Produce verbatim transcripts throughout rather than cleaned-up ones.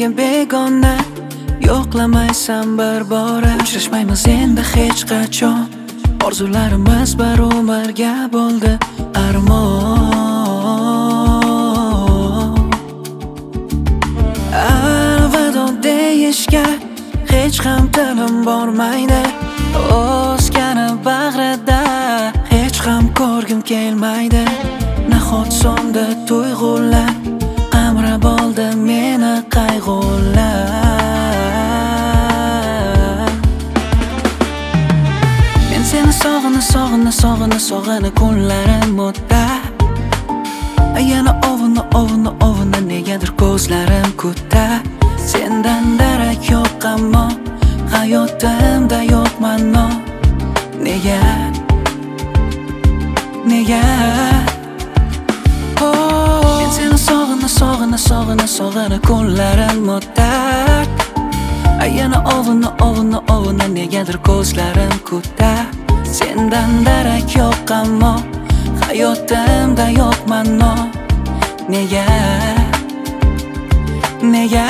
menga begona. Yo'qlamaysan bir bora, uchrashmaymiz endi hech qachon. Orzularimiz bir umrga bo'ldi armon. Alvido deyishga hech ham tilim bormaydi. O'zgani bag'rida hech ham ko'rgim kelmaydi. Nahot sonda tuyg'ular qamrab oldi meni qayg'ular. Men seni sog'ina sog'ina sog'ina sog'ina kunlarim o'tar. Yana ovuna ovuna ovuna negadir ko'zlarim kutar. Sendan darak yo'q ammo hayotimda yo'qman no. Nega? Nega? Oh, men seni sog'ina sog'ina sog'ina sog'ina kunlarim o'tar. Yana ovuna ovuna ovuna negadir ko'zlarim kutar. Sendan darak yo'q ammo hayotimda yo'qman no. Nega? Nega?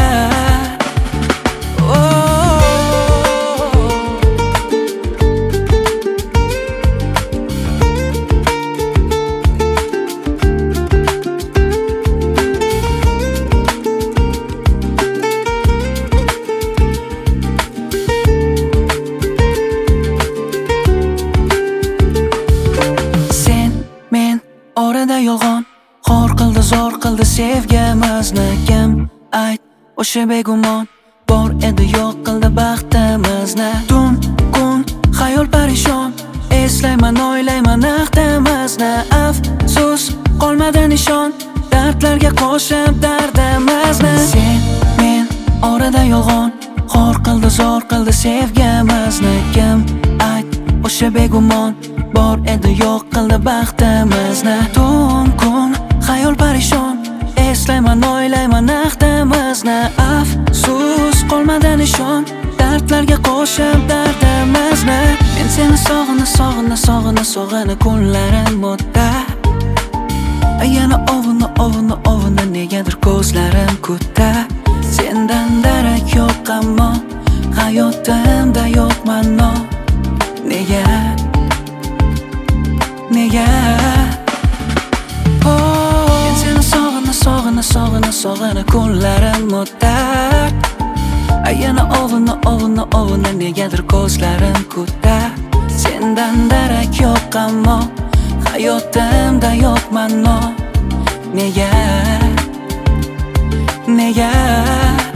Orada yolg'on xor qildi, zo'r qildi sevgimizni. Kim ayt o'sha begumon bor edi, yo'q qildi baxtimizni. Tun kun xayol parishon, eslayman o'ylayman aqdimizni. Afsus qolmadi nishon, dardlarga qo'shib dardimizni. Sen men orada yolg'on xor qildi, zo'r qildi sevgimizni. Kim ayt o'sha begumon bor edi, yo'q qildi baxtimizni. Tun kun xayol parishon, eslayman o'ylayman aqdimizni. Afsus qolmadi nishon, dardlarga qo'shib dardimizni. Men seni sog'ina sog'ina sog'ina sog'ina kunlarim o'tar. Yana ovuna ovuna ovuna negadir ko'zlarim kutar. Sendan darak yo'q ammo hayotimda yo'qman no. Nega? Nega? Oh, men seni sog'ina sog'ina sog'ina sog'ina kunlarim o'tar. Yana ovuna ovuna ovuna negadir ko'zlarim kutar. Sendan darak yo'q ammo hayotimda yo'qman no. Nega? Nega?